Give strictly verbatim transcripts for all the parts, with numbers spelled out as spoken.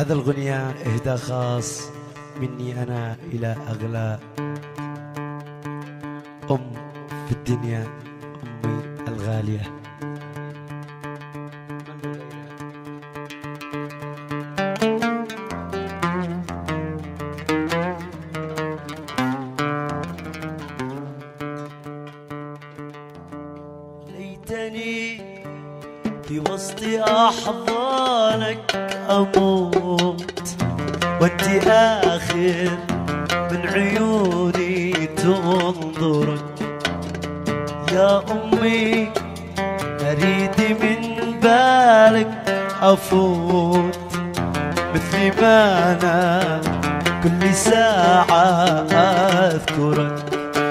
هذا الغنية إهداء خاص مني أنا إلى أغلى أم في الدنيا، أمي الغالية. ليتني في وسط أحضانك أموت وانتي آخر من عيوني تنظرك. يا أمي أريد من بالك أفوت مثل ما أنا كل ساعة أذكرك.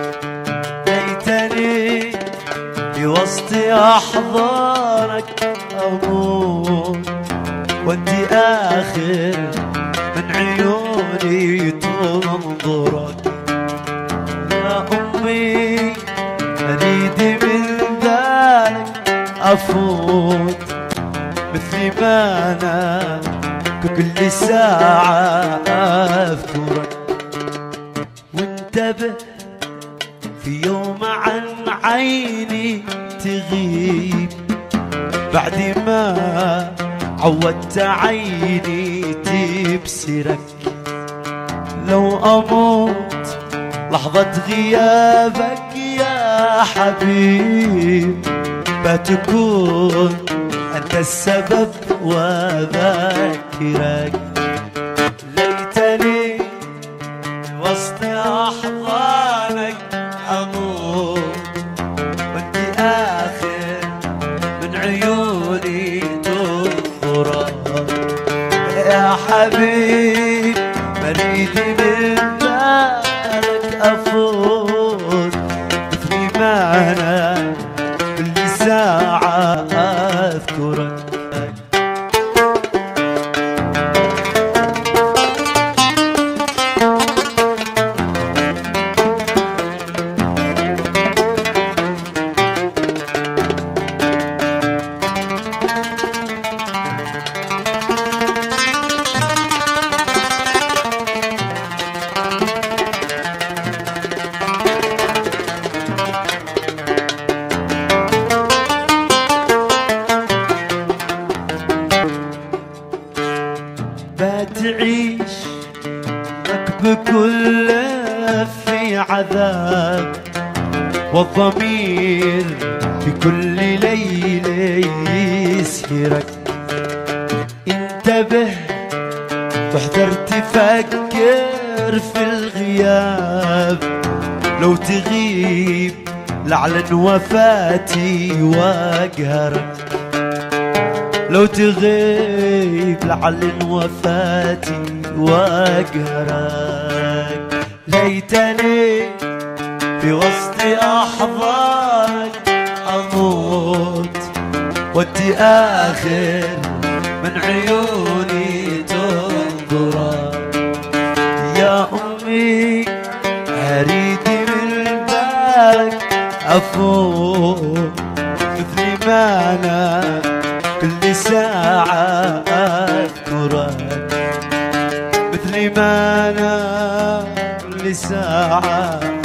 ليتني في وسط أحضانك أموت وانتي آخر من عيوني تنظرك. يا أمي أريد من ذلك أفوت مثل ما أنا كل ساعة أذكرك. وانتبه في يوم عن عيني تغيب بعد ما عودت عيني تبصرك. لو أموت لحظة غيابك يا حبيب بتكون أنت السبب وذاكرك. ليتني وسط أحضانك أموت وانتي آخر من عيوني تنظرك. يا حبيب مريد من بالك أفوت مثل ما أنا كل ساعة أذكرك. بتعيش بكل في عذاب والضمير في كل ليلة يسهرك. انتبه واحذر تفكر في الغياب لو تغيب لعلن وفاتي واقهرك. لو تغيب لعلن وفاتي واقهرك. ليتني في وسط أحضانك أموت وانتي آخر من عيوني تنظرك. يا أمي أريد من بالك أفوت مثل ما أنا كل ساعة أذكرك. مثل ما أنا كل ساعة